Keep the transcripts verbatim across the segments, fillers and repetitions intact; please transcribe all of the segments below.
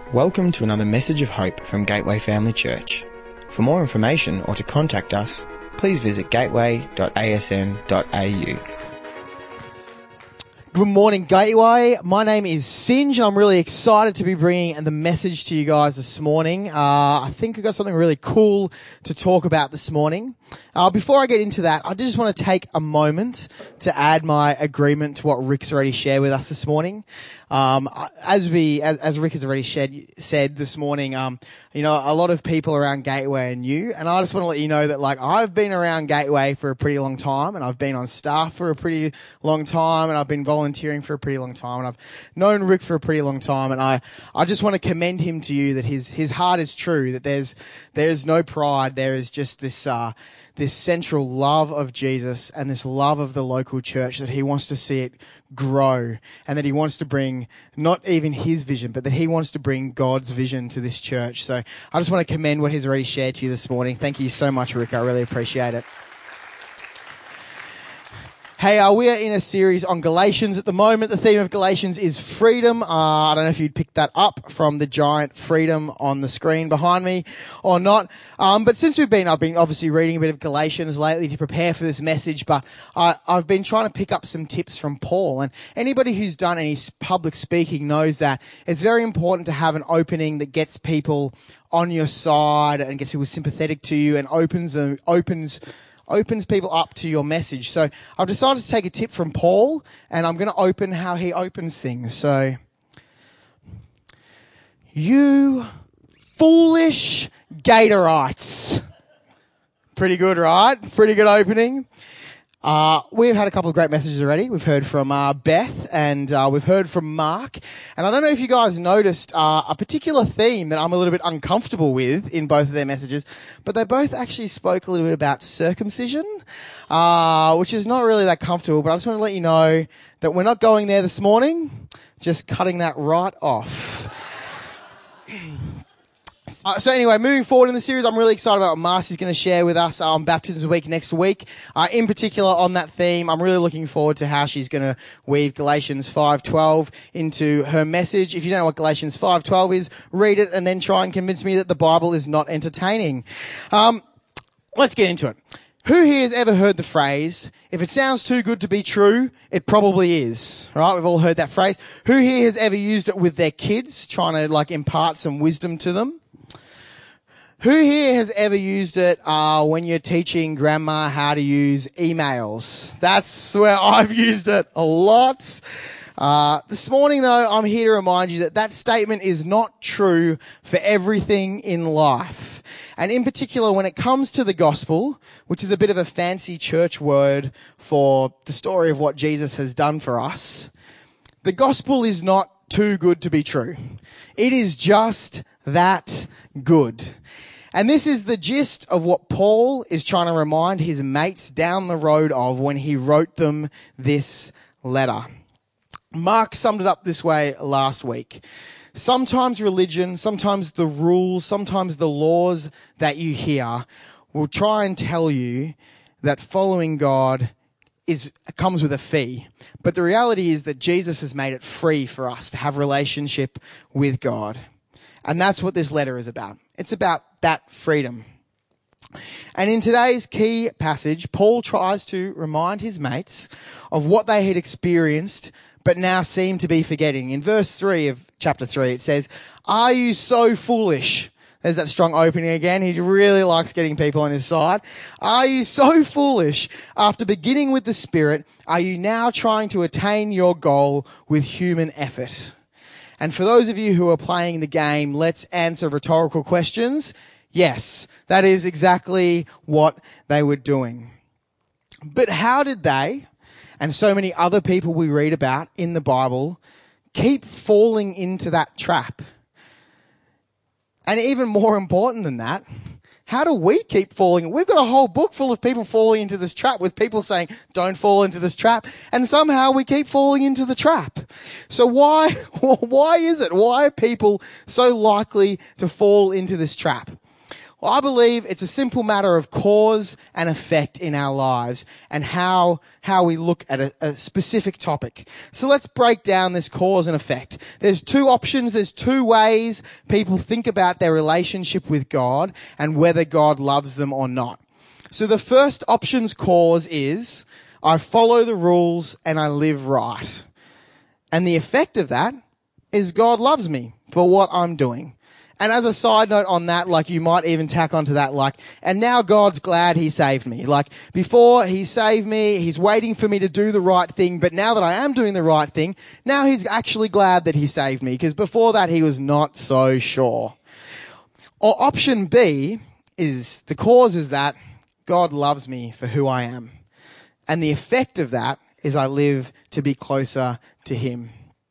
Welcome to another message of hope from Gateway Family Church. For more information or to contact us, please visit gateway dot a s n dot a u. Good morning, Gateway. My name is Singe, and I'm really excited to be bringing the message to you guys this morning. Uh, I think we've got something really cool to talk about this morning. Uh, before I get into that, I just want to take a moment to add my agreement to what Rick's already shared with us this morning. Um, as we, as, as Rick has already shared, said this morning, um, you know, a lot of people around Gateway are new, and I just want to let you know that, like, I've been around Gateway for a pretty long time, and I've been on staff for a pretty long time, and I've been volunteering for a pretty long time, and I've known Rick for a pretty long time, and I, I just want to commend him to you that his, his heart is true, that there's, there's no pride, there is just this, uh, this central love of Jesus and this love of the local church, that he wants to see it grow, and that he wants to bring not even his vision, but that he wants to bring God's vision to this church. So I just want to commend what he's already shared to you this morning. Thank you so much, Rick. I really appreciate it. Hey, uh, we are in a series on Galatians at the moment. The theme of Galatians is freedom. Uh, I don't know if you'd picked that up from the giant freedom on the screen behind me or not. Um, but since we've been, I've been obviously reading a bit of Galatians lately to prepare for this message, but I, I've been trying to pick up some tips from Paul. And anybody who's done any public speaking knows that it's very important to have an opening that gets people on your side and gets people sympathetic to you and opens, uh, opens, opens people up to your message. So I've decided to take a tip from Paul, and I'm going to open how he opens things. So, you foolish Gatorites. Pretty good, right? Pretty good opening. Uh, we've had a couple of great messages already. We've heard from uh, Beth, and uh, we've heard from Mark. And I don't know if you guys noticed uh, a particular theme that I'm a little bit uncomfortable with in both of their messages, but they both actually spoke a little bit about circumcision, uh, which is not really that comfortable. But I just want to let you know that we're not going there this morning, just cutting that right off. Uh, so anyway, moving forward in the series, I'm really excited about what Marcy's going to share with us on Baptism Week next week. Uh, in particular, on that theme, I'm really looking forward to how she's going to weave Galatians five twelve into her message. If you don't know what Galatians five twelve is, read it and then try and convince me that the Bible is not entertaining. Um, let's get into it. Who here has ever heard the phrase, if it sounds too good to be true, it probably is, right? We've all heard that phrase. Who here has ever used it with their kids, trying to like impart some wisdom to them? Who here has ever used it uh, when you're teaching grandma how to use emails? That's where I've used it a lot. Uh, this morning, though, I'm here to remind you that that statement is not true for everything in life. And in particular, when it comes to the gospel, which is a bit of a fancy church word for the story of what Jesus has done for us, the gospel is not too good to be true. It is just that good. And this is the gist of what Paul is trying to remind his mates down the road of when he wrote them this letter. Mark summed it up this way last week. Sometimes religion, sometimes the rules, sometimes the laws that you hear will try and tell you that following God is comes with a fee. But the reality is that Jesus has made it free for us to have relationship with God. And that's what this letter is about. It's about that freedom. And in today's key passage, Paul tries to remind his mates of what they had experienced, but now seem to be forgetting. In verse three of chapter three, it says, "Are you so foolish?" There's that strong opening again. He really likes getting people on his side. "Are you so foolish? After beginning with the Spirit, are you now trying to attain your goal with human effort?" And for those of you who are playing the game, let's answer rhetorical questions. Yes, that is exactly what they were doing. But how did they, and so many other people we read about in the Bible, keep falling into that trap? And even more important than that, how do we keep falling? We've got a whole book full of people falling into this trap, with people saying, don't fall into this trap. And somehow we keep falling into the trap. So why, why is it? Why are people so likely to fall into this trap? Well, I believe it's a simple matter of cause and effect in our lives and how how we look at a, a specific topic. So let's break down this cause and effect. There's two options, there's two ways people think about their relationship with God and whether God loves them or not. So the first option's cause is, I follow the rules and I live right. And the effect of that is God loves me for what I'm doing. And as a side note on that, like you might even tack onto that, like, and now God's glad he saved me. Like before he saved me, he's waiting for me to do the right thing. But now that I am doing the right thing, now he's actually glad that he saved me. Because before that, he was not so sure. Or option B is, the cause is that God loves me for who I am. And the effect of that is I live to be closer to him.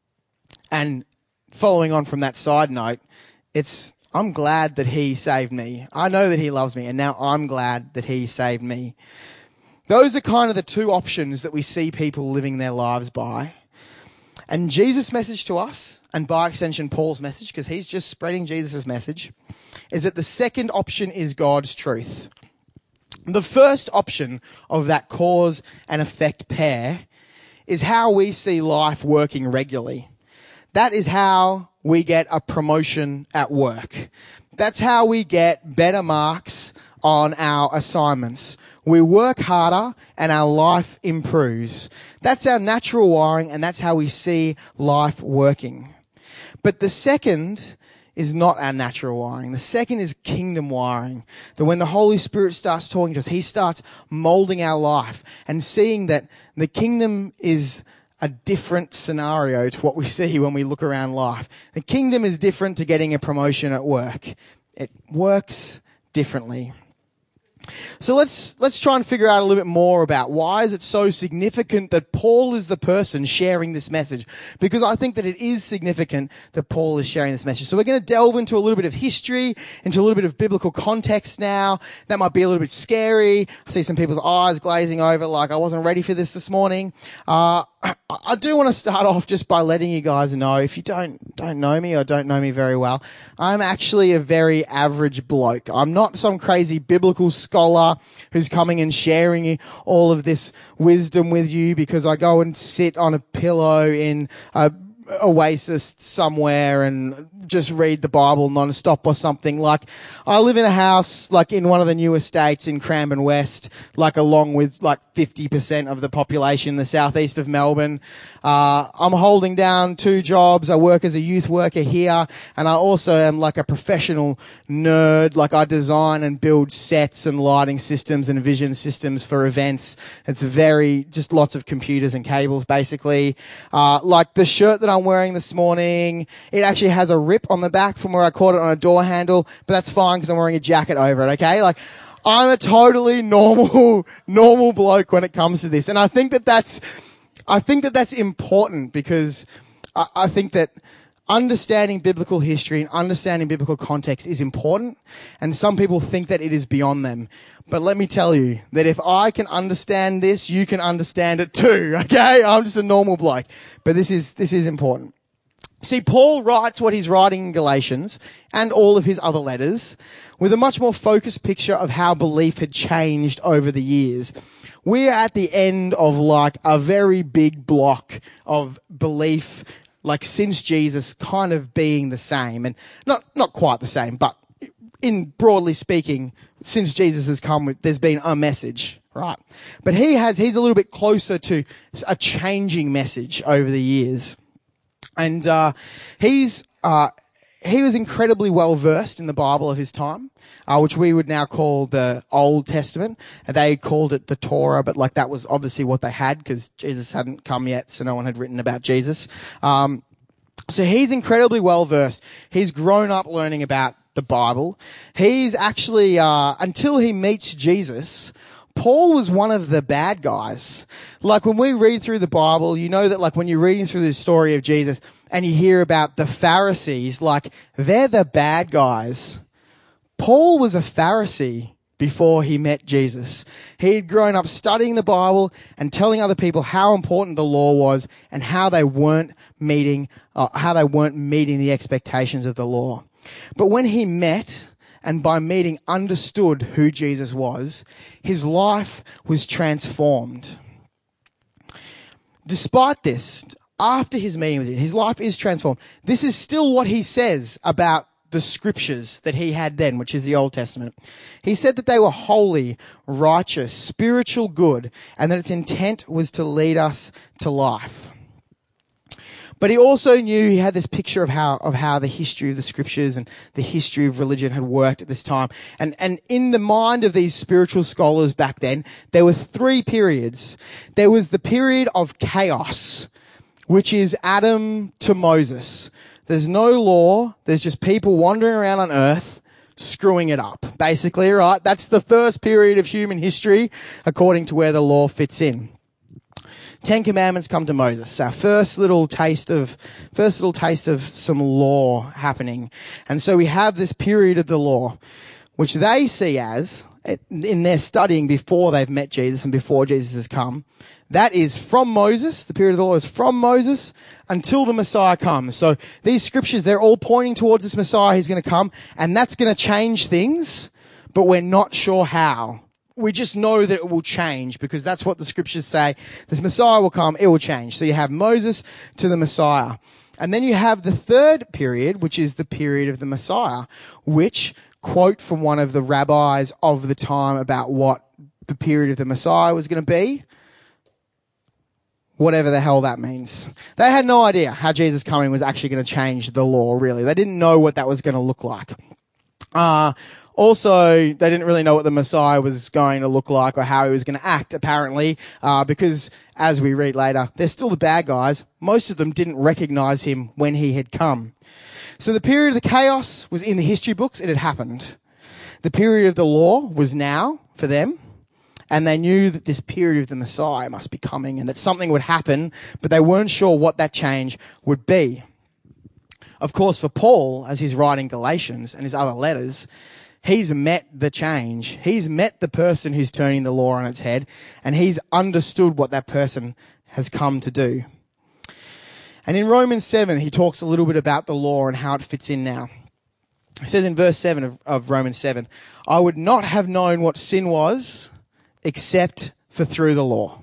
And following on from that side note, it's, I'm glad that he saved me. I know that he loves me, and now I'm glad that he saved me. Those are kind of the two options that we see people living their lives by. And Jesus' message to us, and by extension Paul's message, because he's just spreading Jesus' message, is that the second option is God's truth. The first option of that cause and effect pair is how we see life working regularly. That is how we get a promotion at work. That's how we get better marks on our assignments. We work harder and our life improves. That's our natural wiring, and that's how we see life working. But the second is not our natural wiring. The second is kingdom wiring. That when the Holy Spirit starts talking to us, he starts molding our life and seeing that the kingdom is a different scenario to what we see when we look around life. The kingdom is different to getting a promotion at work. It works differently. So let's let's try and figure out a little bit more about why is it so significant that Paul is the person sharing this message? Because I think that it is significant that Paul is sharing this message. So we're going to delve into a little bit of history, into a little bit of biblical context now. That might be a little bit scary. I see some people's eyes glazing over like I wasn't ready for this this morning. Uh, I do want to start off just by letting you guys know, if you don't don't know me or don't know me very well, I'm actually a very average bloke. I'm not some crazy biblical scholar who's coming and sharing all of this wisdom with you because I go and sit on a pillow in a oasis somewhere and just read the Bible non-stop or something. Like, I live in a house, like, in one of the new estates in Cranbourne West, like, along with, like, fifty percent of the population in the southeast of Melbourne. Uh, I'm holding down two jobs. I work as a youth worker here, and I also am, like, a professional nerd. Like, I design and build sets and lighting systems and vision systems for events. It's very, just lots of computers and cables, basically. Uh, like, the shirt that I'm wearing this morning, it actually has a rip on the back from where I caught it on a door handle, but that's fine because I'm wearing a jacket over it, okay? Like, I'm a totally normal, normal bloke when it comes to this. And I think that that's, I think that that's important because I, I think that understanding biblical history and understanding biblical context is important. And some people think that it is beyond them. But let me tell you that if I can understand this, you can understand it too, okay? I'm just a normal bloke. But this is, this is important. See, Paul writes what he's writing in Galatians and all of his other letters with a much more focused picture of how belief had changed over the years. We're at the end of like a very big block of belief, like since Jesus kind of being the same, and not, not quite the same, but in broadly speaking, since Jesus has come, there's been a message, right? But he has, he's a little bit closer to a changing message over the years. And uh, he's uh, he was incredibly well versed in the Bible of his time, uh, which we would now call the Old Testament. And they called it the Torah, but like that was obviously what they had because Jesus hadn't come yet, so no one had written about Jesus. Um, so he's incredibly well versed. He's grown up learning about the Bible. He's actually uh, until he meets Jesus, Paul was one of the bad guys. Like when we read through the Bible, you know that like when you're reading through the story of Jesus and you hear about the Pharisees, like they're the bad guys. Paul was a Pharisee before he met Jesus. He had grown up studying the Bible and telling other people how important the law was and how they weren't meeting, uh, how they weren't meeting the expectations of the law. But when he met and by meeting understood who Jesus was, his life was transformed. Despite this, after his meeting with Jesus, his life is transformed. This is still what he says about the scriptures that he had then, which is the Old Testament. He said that they were holy, righteous, spiritual good, and that its intent was to lead us to life. But he also knew he had this picture of how of how the history of the scriptures and the history of religion had worked at this time. And and in the mind of these spiritual scholars back then, there were three periods. There was the period of chaos, which is Adam to Moses. There's no law. There's just people wandering around on earth screwing it up, basically, right? That's the first period of human history, according to where the law fits in. Ten Commandments come to Moses. Our first little taste of, first little taste of some law happening. And so we have this period of the law, which they see as, in their studying before they've met Jesus and before Jesus has come, that is from Moses, the period of the law is from Moses until the Messiah comes. So these scriptures, they're all pointing towards this Messiah who's going to come, and that's going to change things, but we're not sure how. We just know that it will change because that's what the scriptures say. This Messiah will come, it will change. So you have Moses to the Messiah. And then you have the third period, which is the period of the Messiah, which, quote from one of the rabbis of the time about what the period of the Messiah was going to be, whatever the hell that means. They had no idea how Jesus coming was actually going to change the law, really. They didn't know what that was going to look like. Uh, also, they didn't really know what the Messiah was going to look like or how he was going to act, apparently, uh, because, as we read later, they're still the bad guys. Most of them didn't recognize him when he had come. So the period of the chaos was in the history books. It had happened. The period of the law was now for them. And they knew that this period of the Messiah must be coming and that something would happen, but they weren't sure what that change would be. Of course, for Paul, as he's writing Galatians and his other letters, he's met the change. He's met the person who's turning the law on its head, and he's understood what that person has come to do. And in Romans seven, he talks a little bit about the law and how it fits in now. He says in verse seven of, of Romans seven, I would not have known what sin was except for through the law.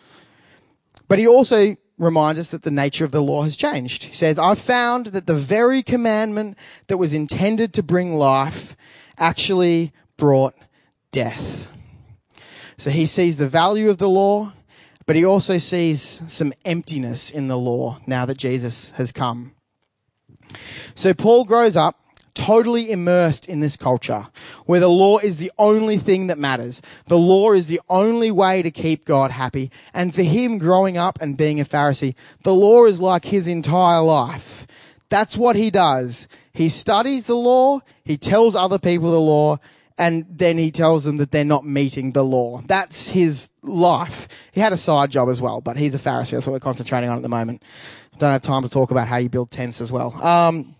But he also reminds us that the nature of the law has changed. He says, I found that the very commandment that was intended to bring life actually brought death. So he sees the value of the law, but he also sees some emptiness in the law now that Jesus has come. So Paul grows up totally immersed in this culture where the law is the only thing that matters. The law is the only way to keep God happy. And for him growing up and being a Pharisee, the law is like his entire life. That's what he does. He studies the law, he tells other people the law, and then he tells them that they're not meeting the law. That's his life. He had a side job as well, but he's a Pharisee. That's what we're concentrating on at the moment. I don't have time to talk about how you build tents as well. Um,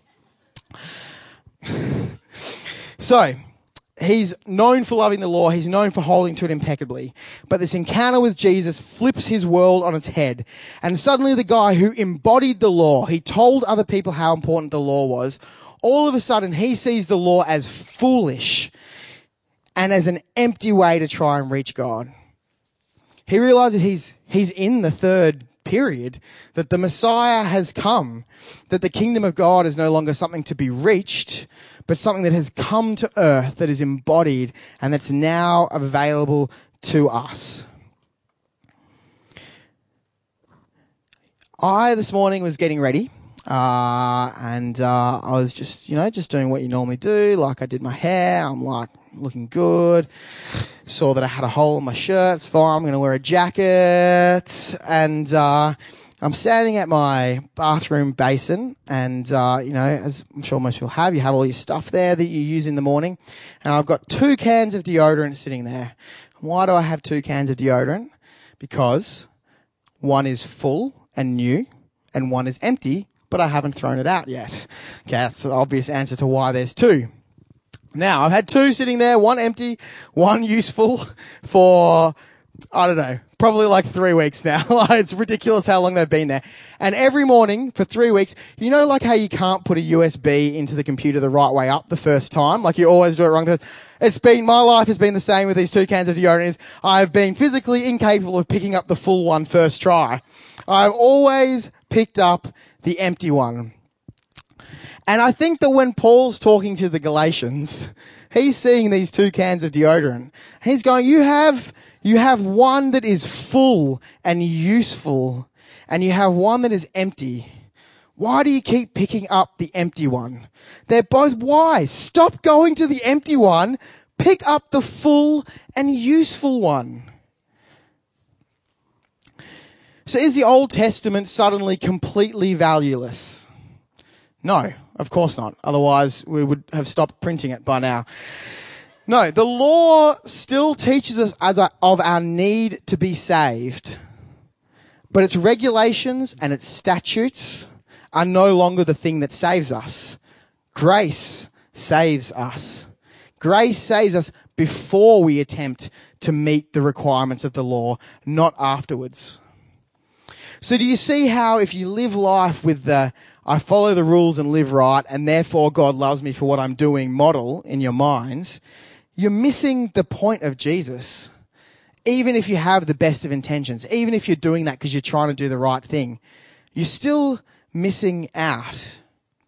So, he's known for loving the law. He's known for holding to it impeccably. But this encounter with Jesus flips his world on its head. And suddenly the guy who embodied the law, he told other people how important the law was, all of a sudden he sees the law as foolish and as an empty way to try and reach God. He realizes he's, he's in the third period, that the Messiah has come, that the kingdom of God is no longer something to be reached, but something that has come to earth, that is embodied, and that's now available to us. I, this morning, was getting ready, uh, and uh, I was just, you know, just doing what you normally do, like I did my hair, I'm like, looking good. Saw that I had a hole in my shirt. It's fine. I'm going to wear a jacket. And uh, I'm standing at my bathroom basin. And, uh, you know, as I'm sure most people have, you have all your stuff there that you use in the morning. And I've got two cans of deodorant sitting there. Why do I have two cans of deodorant? Because one is full and new and one is empty, but I haven't thrown it out yet. Okay, that's the obvious answer to why there's two. Now, I've had two sitting there, one empty, one useful for, I don't know, Probably like three weeks now. It's ridiculous how long they've been there. And every morning for three weeks, you know like how you can't put a U S B into the computer the right way up the first time? Like you always do it wrong. It's been, my life has been the same with these two cans of deodorant. I've been physically incapable of picking up the full one first try. I've always picked up the empty one. And I think that when Paul's talking to the Galatians, he's seeing these two cans of deodorant. And he's going, you have, you have one that is full and useful, and you have one that is empty. Why do you keep picking up the empty one? They're both wise. Stop going to the empty one. Pick up the full and useful one. So is the Old Testament suddenly completely valueless? No, of course not. Otherwise, we would have stopped printing it by now. No, the law still teaches us as a, of our need to be saved, but its regulations and its statutes are no longer the thing that saves us. Grace saves us. Grace saves us before we attempt to meet the requirements of the law, not afterwards. So do you see how if you live life with the I follow the rules and live right, and therefore God loves me for what I'm doing model in your minds, you're missing the point of Jesus. Even if you have the best of intentions, even if you're doing that because you're trying to do the right thing, you're still missing out.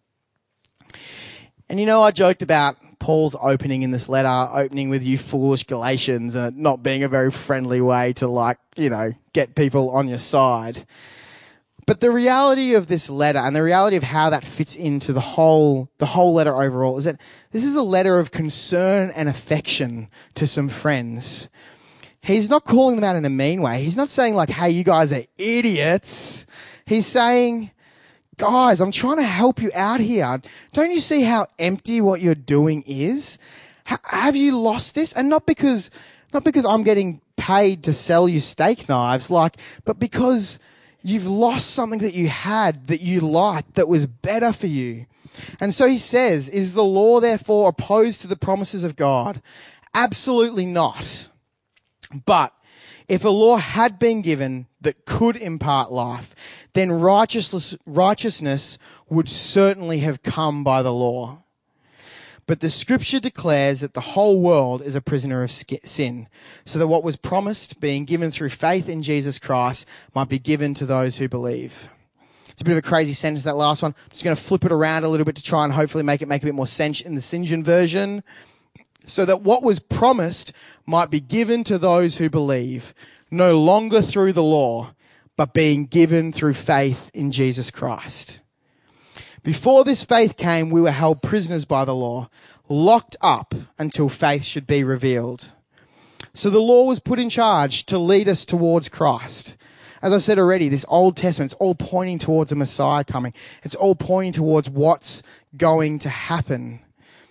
And you know, I joked about Paul's opening in this letter, opening with you foolish Galatians, and it not being a very friendly way to, like, you know, get people on your side. But the reality of this letter and the reality of how that fits into the whole, the whole letter overall is that this is a letter of concern and affection to some friends. He's not calling them out in a mean way. He's not saying like, hey, you guys are idiots. He's saying, guys, I'm trying to help you out here. Don't you see how empty what you're doing is? H- have you lost this? And not because, not because I'm getting paid to sell you steak knives, like, but because you've lost something that you had, that you liked, that was better for you. And so he says, is the law therefore opposed to the promises of God? Absolutely not. But if a law had been given that could impart life, then righteousness, righteousness would certainly have come by the law. But the scripture declares that the whole world is a prisoner of sin, so that what was promised, being given through faith in Jesus Christ, might be given to those who believe. It's a bit of a crazy sentence, that last one. I'm just going to flip it around a little bit to try and hopefully make it make a bit more sense in the Saint John version. So that what was promised might be given to those who believe, no longer through the law, but being given through faith in Jesus Christ. Before this faith came, we were held prisoners by the law, locked up until faith should be revealed. So the law was put in charge to lead us towards Christ. As I've said already, this Old Testament, it's all pointing towards a Messiah coming. It's all pointing towards what's going to happen.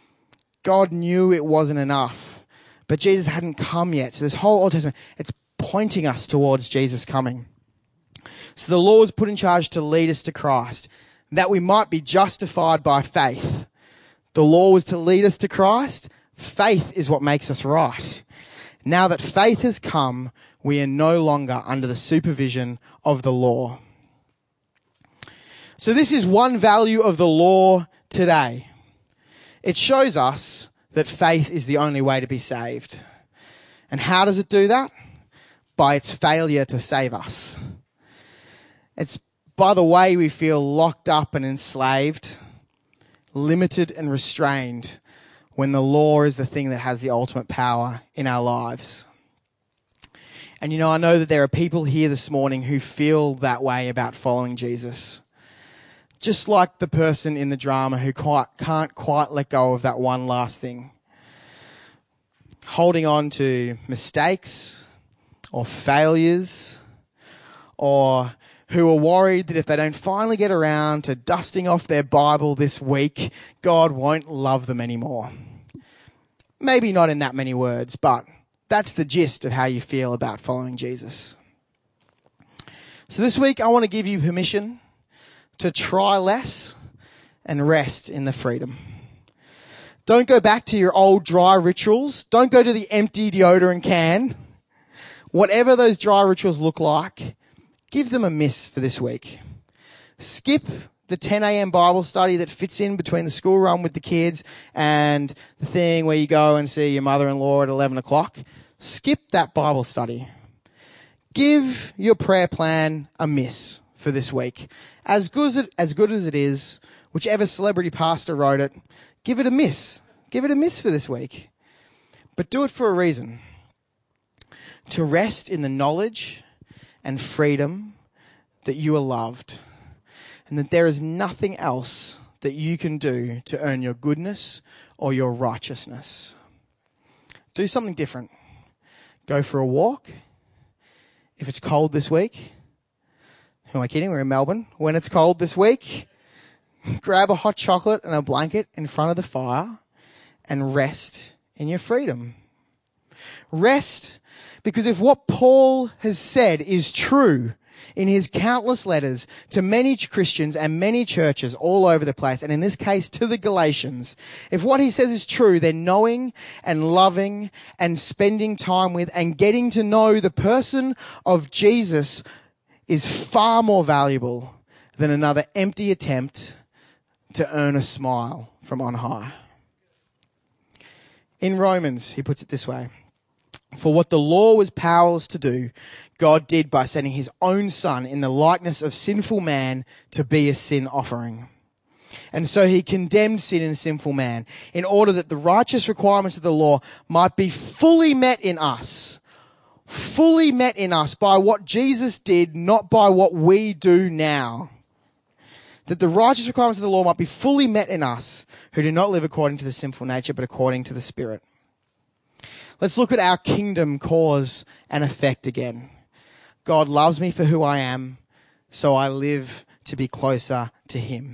God knew it wasn't enough, but Jesus hadn't come yet. So this whole Old Testament, it's pointing us towards Jesus coming. So the law was put in charge to lead us to Christ, that we might be justified by faith. The law was to lead us to Christ. Faith is what makes us right. Now that faith has come, we are no longer under the supervision of the law. So this is one value of the law today. It shows us that faith is the only way to be saved. And how does it do that? By its failure to save us. It's by the way we feel locked up and enslaved, limited and restrained, when the law is the thing that has the ultimate power in our lives. And you know, I know that there are people here this morning who feel that way about following Jesus. Just like the person in the drama who quite, can't quite let go of that one last thing. Holding on to mistakes or failures, or who are worried that if they don't finally get around to dusting off their Bible this week, God won't love them anymore. Maybe not in that many words, but that's the gist of how you feel about following Jesus. So this week, I want to give you permission to try less and rest in the freedom. Don't go back to your old dry rituals. Don't go to the empty deodorant can. Whatever those dry rituals look like, give them a miss for this week. Skip the ten a.m. Bible study that fits in between the school run with the kids and the thing where you go and see your mother-in-law at eleven o'clock. Skip that Bible study. Give your prayer plan a miss for this week. As good as it, as good as it is, whichever celebrity pastor wrote it, give it a miss. Give it a miss for this week. But do it for a reason. To rest in the knowledge and freedom that you are loved, and that there is nothing else that you can do to earn your goodness or your righteousness. Do something different. Go for a walk. If it's cold this week, who am I kidding? We're in Melbourne. When it's cold this week, grab a hot chocolate and a blanket in front of the fire and rest in your freedom. Rest, because if what Paul has said is true in his countless letters to many Christians and many churches all over the place, and in this case to the Galatians, if what he says is true, then knowing and loving and spending time with and getting to know the person of Jesus is far more valuable than another empty attempt to earn a smile from on high. In Romans, he puts it this way: for what the law was powerless to do, God did by sending his own son in the likeness of sinful man to be a sin offering. And so he condemned sin in sinful man in order that the righteous requirements of the law might be fully met in us. Fully met in us by what Jesus did, not by what we do now. That the righteous requirements of the law might be fully met in us who do not live according to the sinful nature, but according to the Spirit. Let's look at our kingdom cause and effect again. God loves me for who I am, so I live to be closer to him.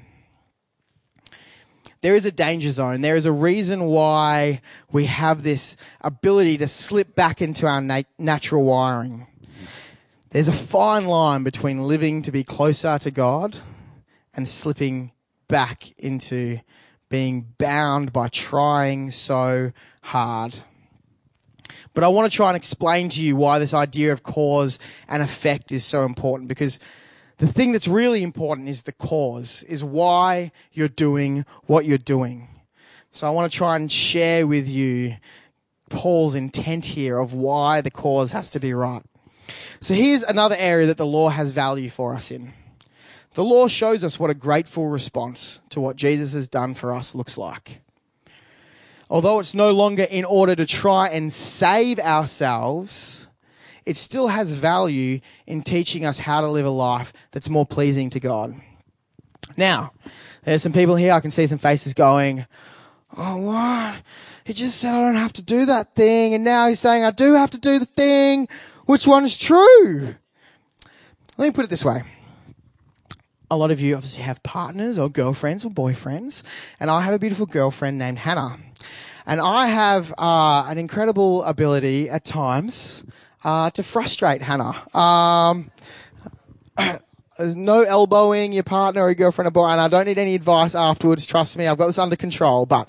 There is a danger zone. There is a reason why we have this ability to slip back into our nat- natural wiring. There's a fine line between living to be closer to God and slipping back into being bound by trying so hard. But I want to try and explain to you why this idea of cause and effect is so important, because the thing that's really important is the cause, is why you're doing what you're doing. So I want to try and share with you Paul's intent here of why the cause has to be right. So here's another area that the law has value for us in. The law shows us what a grateful response to what Jesus has done for us looks like. Although it's no longer in order to try and save ourselves, it still has value in teaching us how to live a life that's more pleasing to God. Now, there's some people here, I can see some faces going, oh, what? He just said I don't have to do that thing, and now he's saying I do have to do the thing. Which one's true? Let me put it this way. A lot of you obviously have partners or girlfriends or boyfriends, and I have a beautiful girlfriend named Hannah. And I have uh, an incredible ability at times uh, to frustrate Hannah. Um, there's no elbowing your partner or your girlfriend or boy, and I don't need any advice afterwards. Trust me, I've got this under control. But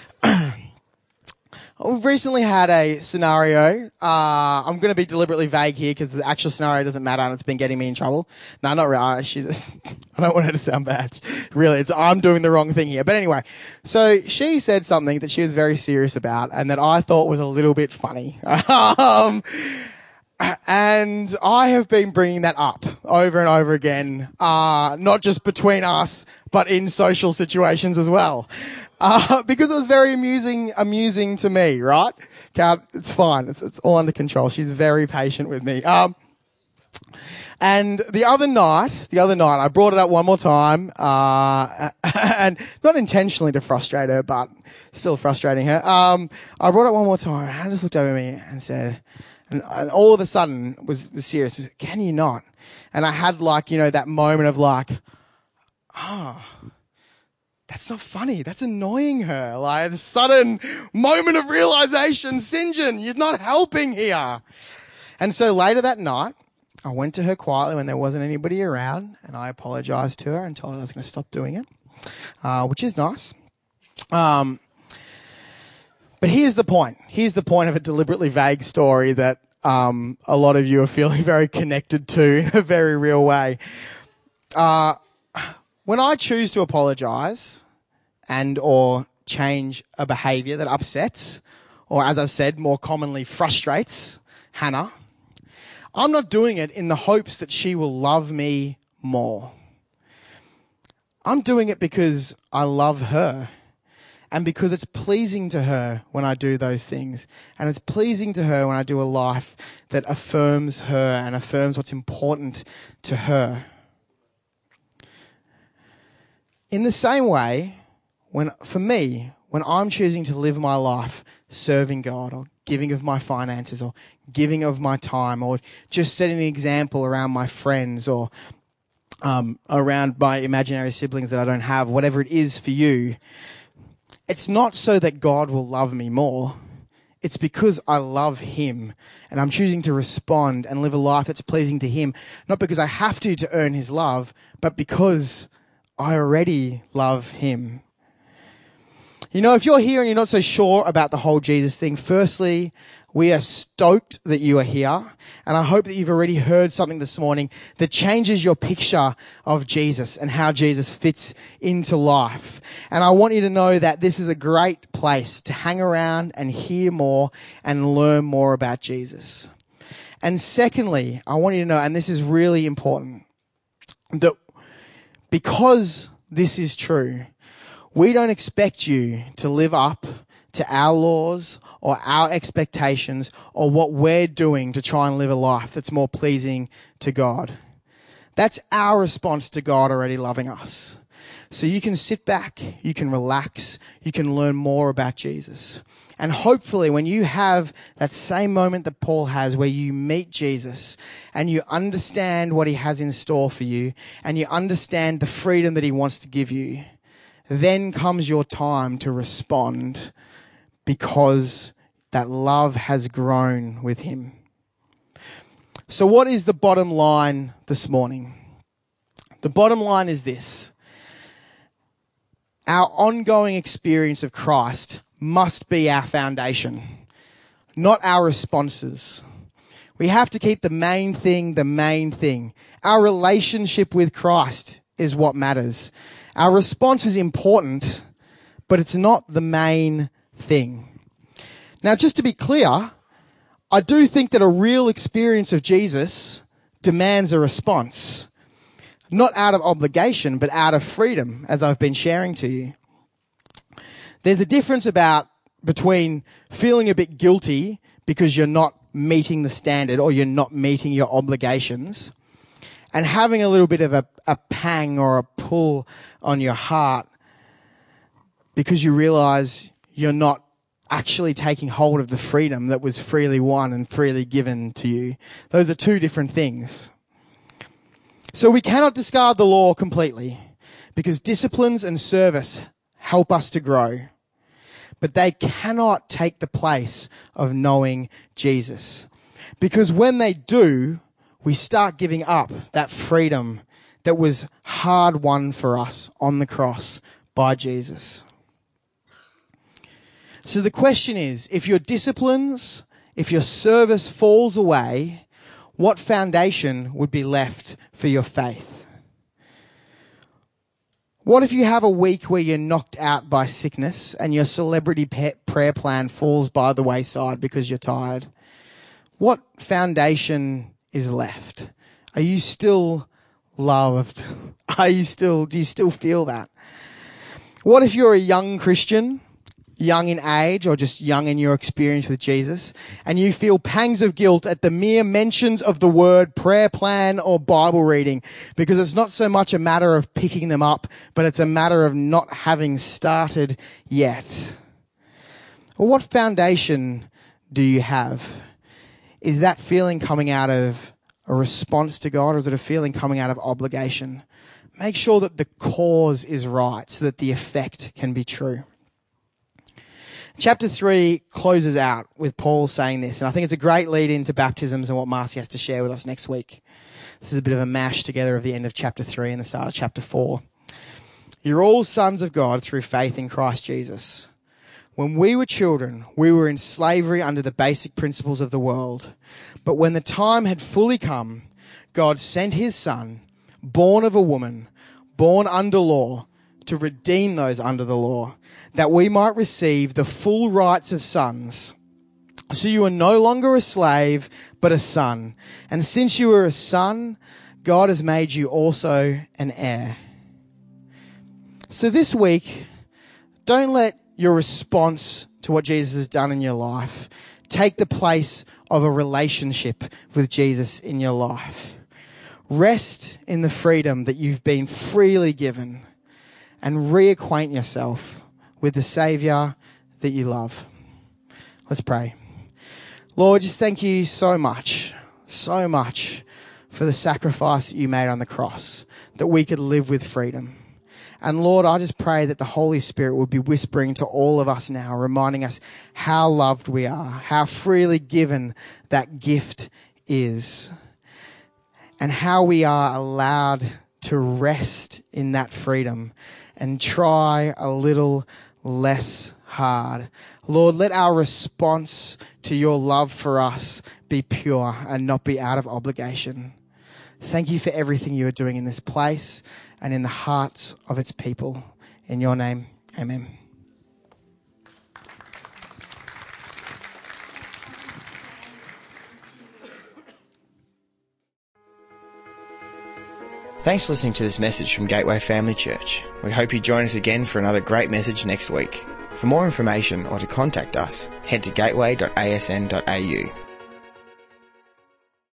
we've recently had a scenario. Uh, I'm going to be deliberately vague here because the actual scenario doesn't matter and it's been getting me in trouble. No, not really. She's a, I don't want her to sound bad. Really, it's, I'm doing the wrong thing here. But anyway, so she said something that she was very serious about and that I thought was a little bit funny. um, and I have been bringing that up over and over again, uh, not just between us, but in social situations as well. Uh, because it was very amusing, amusing to me, right? It's fine. It's, it's all under control. She's very patient with me. Um, and the other night, the other night, I brought it up one more time, uh, and not intentionally to frustrate her, but still frustrating her. Um, I brought it one more time, and Hannah just looked over me and said, and, and all of a sudden was, was serious. Was, can you not? And I had like, you know, that moment of like, ah, oh, that's not funny. That's annoying her. Like a sudden moment of realization. Sinjin, you're not helping here. And so later that night, I went to her quietly when there wasn't anybody around, and I apologized to her and told her I was going to stop doing it, uh, which is nice. Um, but here's the point. Here's the point of a deliberately vague story that um, a lot of you are feeling very connected to in a very real way. Uh, when I choose to apologise and or change a behaviour that upsets, or as I said, more commonly frustrates Hannah, I'm not doing it in the hopes that she will love me more. I'm doing it because I love her and because it's pleasing to her when I do those things. And it's pleasing to her when I do a life that affirms her and affirms what's important to her. In the same way, when for me, when I'm choosing to live my life serving God or giving of my finances or giving of my time or just setting an example around my friends or um, around my imaginary siblings that I don't have, whatever it is for you, it's not so that God will love me more. It's because I love him and I'm choosing to respond and live a life that's pleasing to him, not because I have to to earn his love, but because I already love him. You know, if you're here and you're not so sure about the whole Jesus thing, firstly, we are stoked that you are here. And I hope that you've already heard something this morning that changes your picture of Jesus and how Jesus fits into life. And I want you to know that this is a great place to hang around and hear more and learn more about Jesus. And secondly, I want you to know, and this is really important, that because this is true, we don't expect you to live up to our laws or our expectations or what we're doing to try and live a life that's more pleasing to God. That's our response to God already loving us. So you can sit back, you can relax, you can learn more about Jesus. And hopefully when you have that same moment that Paul has where you meet Jesus and you understand what he has in store for you and you understand the freedom that he wants to give you, then comes your time to respond because that love has grown with him. So what is the bottom line this morning? The bottom line is this. Our ongoing experience of Christ must be our foundation, not our responses. We have to keep the main thing the main thing. Our relationship with Christ is what matters. Our response is important, but it's not the main thing. Now, just to be clear, I do think that a real experience of Jesus demands a response, not out of obligation, but out of freedom, as I've been sharing to you. There's a difference about between feeling a bit guilty because you're not meeting the standard or you're not meeting your obligations and having a little bit of a, a pang or a pull on your heart because you realize you're not actually taking hold of the freedom that was freely won and freely given to you. Those are two different things. So we cannot discard the law completely because disciplines and service help us to grow, but they cannot take the place of knowing Jesus. Because when they do, we start giving up that freedom that was hard won for us on the cross by Jesus. So the question is, if your disciplines, if your service falls away, what foundation would be left for your faith? What if you have a week where you're knocked out by sickness and your celebrity pet prayer plan falls by the wayside because you're tired? What foundation is left? Are you still loved? Are you still, do you still feel that? What if you're a young Christian, young in age or just young in your experience with Jesus, and you feel pangs of guilt at the mere mentions of the word prayer plan or Bible reading because it's not so much a matter of picking them up, but it's a matter of not having started yet? Well, what foundation do you have? Is that feeling coming out of a response to God, or is it a feeling coming out of obligation? Make sure that the cause is right so that the effect can be true. Chapter three closes out with Paul saying this, and I think it's a great lead into baptisms and what Marcy has to share with us next week. This is a bit of a mash together of the end of chapter three and the start of chapter four. You're all sons of God through faith in Christ Jesus. When we were children, we were in slavery under the basic principles of the world. But when the time had fully come, God sent his Son, born of a woman, born under law, to redeem those under the law, that we might receive the full rights of sons. So you are no longer a slave, but a son. And since you are a son, God has made you also an heir. So this week, don't let your response to what Jesus has done in your life take the place of a relationship with Jesus in your life. Rest in the freedom that you've been freely given and reacquaint yourself with the Saviour that you love. Let's pray. Lord, just thank you so much, so much for the sacrifice that you made on the cross, that we could live with freedom. And Lord, I just pray that the Holy Spirit would be whispering to all of us now, reminding us how loved we are, how freely given that gift is, and how we are allowed to rest in that freedom and try a little less hard. Lord, let our response to your love for us be pure and not be out of obligation. Thank you for everything you are doing in this place and in the hearts of its people. In your name, amen. Thanks for listening to this message from Gateway Family Church. We hope you join us again for another great message next week. For more information or to contact us, head to gateway dot a s n dot a u.